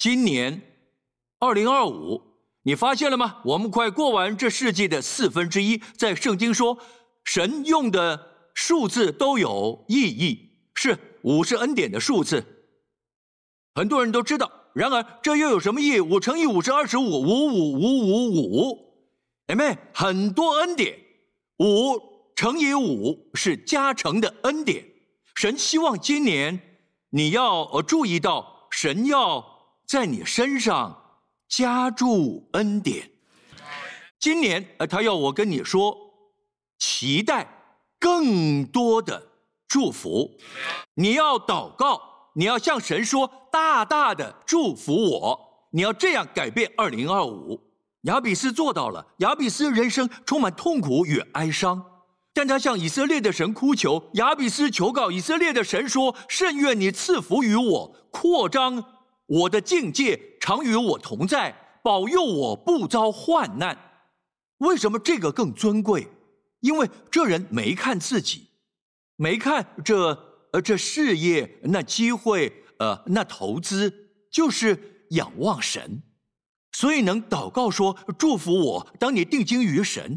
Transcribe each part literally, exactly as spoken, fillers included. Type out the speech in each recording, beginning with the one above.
今年二零二五，你发现了吗？我们快过完这世纪的四分之一。在圣经说，神用的数字都有意义，是五是恩典的数字，很多人都知道。然而，这又有什么意义？五乘以五是二十五，五五五五五，姐妹，很多恩典。五乘以五是加成的恩典。神希望今年你要注意到，神要在你身上加注恩典。今年，呃，他要我跟你说，期待更多的祝福。你要祷告。你要向神说，大大的祝福我。你要这样改变二零二五。亚比斯做到了。亚比斯人生充满痛苦与哀伤，但他向以色列的神哭求。亚比斯求告以色列的神说，甚愿你赐福于我，扩张我的境界，常与我同在，保佑我不遭患难。为什么这个更尊贵？因为这人没看自己，没看这呃，这事业、那机会、呃，那投资，就是仰望神，所以能祷告说：“祝福我。”当你定睛于神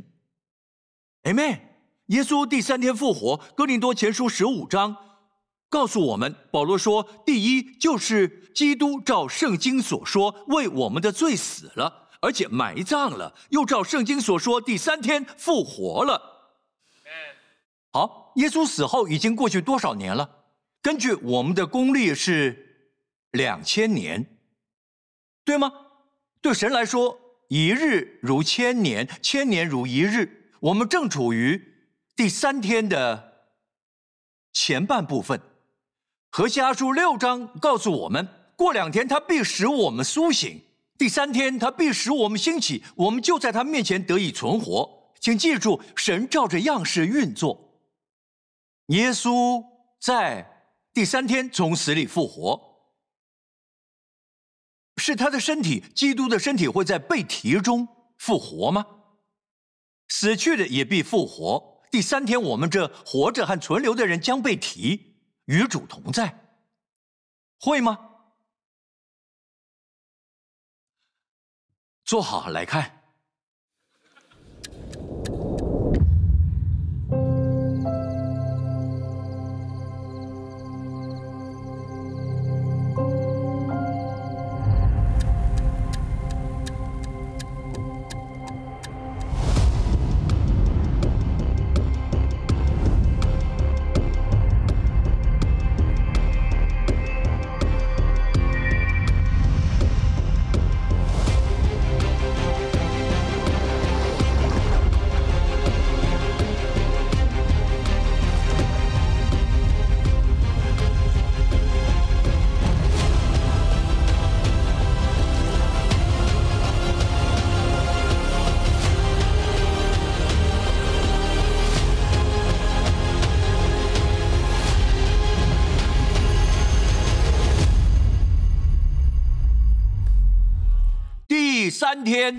，Amen。耶稣第三天复活，哥林多前书十五章告诉我们，保罗说：“第一就是基督照圣经所说，为我们的罪死了，而且埋葬了，又照圣经所说，第三天复活了。”好，耶稣死后已经过去多少年了？根据我们的公历是两千年，对吗？对神来说，一日如千年，千年如一日。我们正处于第三天的前半部分。何西阿书六章告诉我们，过两天他必使我们苏醒，第三天他必使我们兴起，我们就在他面前得以存活。请记住，神照着样式运作。耶稣在第三天从死里复活，是他的身体，基督的身体会在被提中复活吗？死去的也必复活。第三天，我们这活着和存留的人将被提，与主同在，会吗？坐好来看。第三天，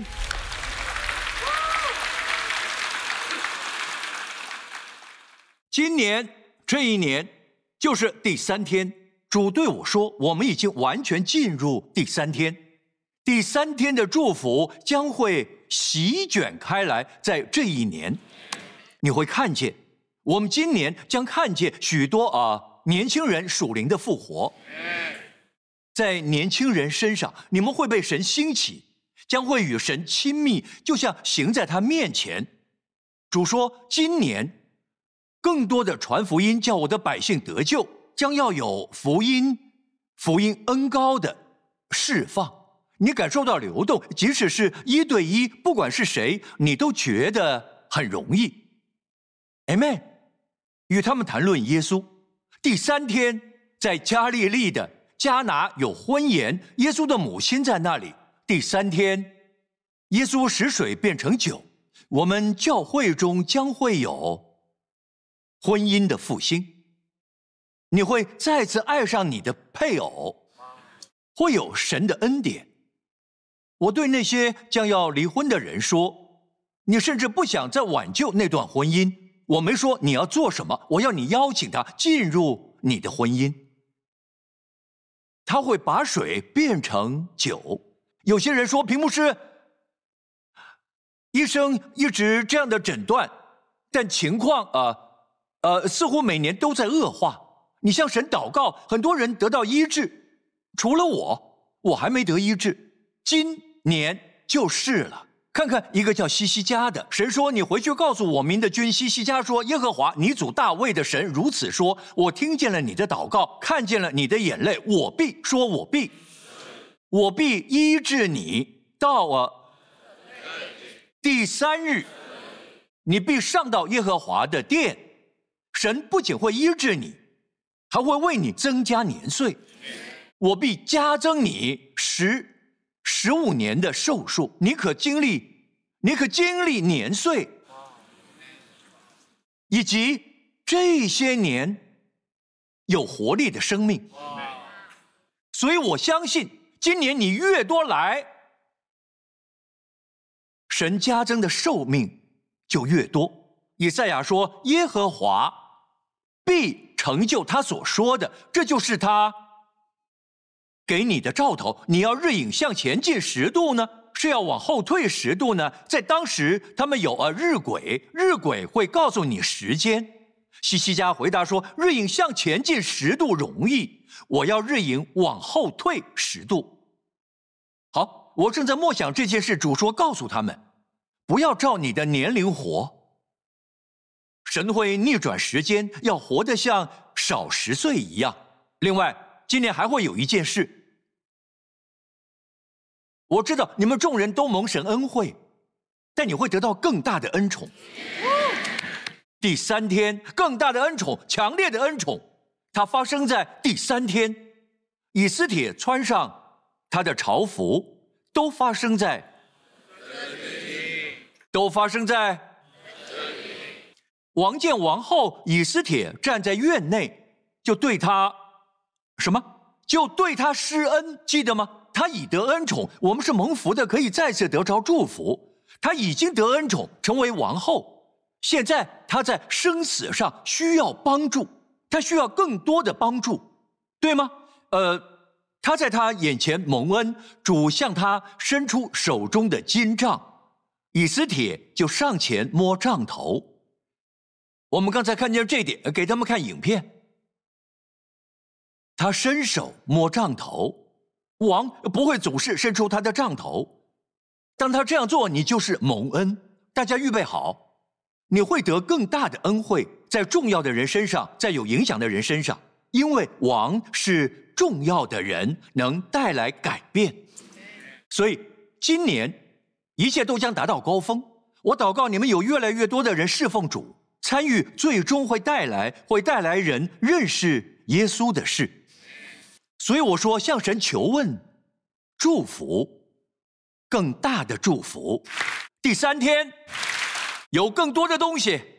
今年这一年就是第三天。主对我说，我们已经完全进入第三天，第三天的祝福将会席卷开来。在这一年，你会看见，我们今年将看见许多啊、呃、年轻人属灵的复活。在年轻人身上，你们会被神兴起，将会与神亲密，就像行在他面前。主说，今年更多的传福音，叫我的百姓得救，将要有福音福音恩膏的释放。你感受到流动，即使是一对一，不管是谁，你都觉得很容易。 Amen。 与他们谈论耶稣。第三天，在加利利的迦拿有婚宴，耶稣的母亲在那里。第三天，耶稣使水变成酒。我们教会中将会有婚姻的复兴，你会再次爱上你的配偶，会有神的恩典。我对那些将要离婚的人说，你甚至不想再挽救那段婚姻，我没说你要做什么，我要你邀请他进入你的婚姻。 他会把水变成酒。有些人说，平牧师，医生一直这样的诊断，但情况啊呃, 呃似乎每年都在恶化。你向神祷告，很多人得到医治，除了我，我还没得医治。今年就是了。看看一个叫西西家的，神说：“你回去告诉我民的君西西家说，耶和华你祖大卫的神如此说：我听见了你的祷告，看见了你的眼泪，我必说，我必，我必医治你。到啊第三日，你必上到耶和华的殿。神不仅会医治你，还会为你增加年岁。我必加增你十。”十五年的寿数，你可经历，你可经历年岁，以及这些年有活力的生命。所以我相信，今年你越多来，神加增的寿命就越多。以赛亚说：“耶和华必成就他所说的，这就是他给你的兆头。你要日影向前进十度呢，是要往后退十度呢？”在当时，他们有呃日晷，日晷会告诉你时间。西西家回答说：“日影向前进十度容易，我要日影往后退十度。”好，我正在默想这件事。主说：“告诉他们，不要照你的年龄活，神会逆转时间，要活得像少十岁一样。”另外，今年还会有一件事，我知道你们众人都蒙神恩惠，但你会得到更大的恩宠。第三天，更大的恩宠，强烈的恩宠，它发生在第三天。以斯帖穿上他的朝服，都发生在，都发生在。王见王后以斯帖站在院内，就对他。什么？就对他施恩，记得吗？他已得恩宠，我们是蒙福的，可以再次得着祝福。他已经得恩宠，成为王后，现在他在生死上需要帮助，他需要更多的帮助，对吗？呃，他在他眼前蒙恩，主向他伸出手中的金杖，以斯帖就上前摸杖头。我们刚才看见这点，给他们看影片。他伸手摸杖头，王不会总是伸出他的杖头。当他这样做，你就是蒙恩。大家预备好，你会得更大的恩惠，在重要的人身上，在有影响的人身上，因为王是重要的人，能带来改变。所以今年一切都将达到高峰。我祷告你们有越来越多的人侍奉主，参与最终会带来会带来人认识耶稣的事。所以我说，向神求问祝福，更大的祝福。第三天有更多的东西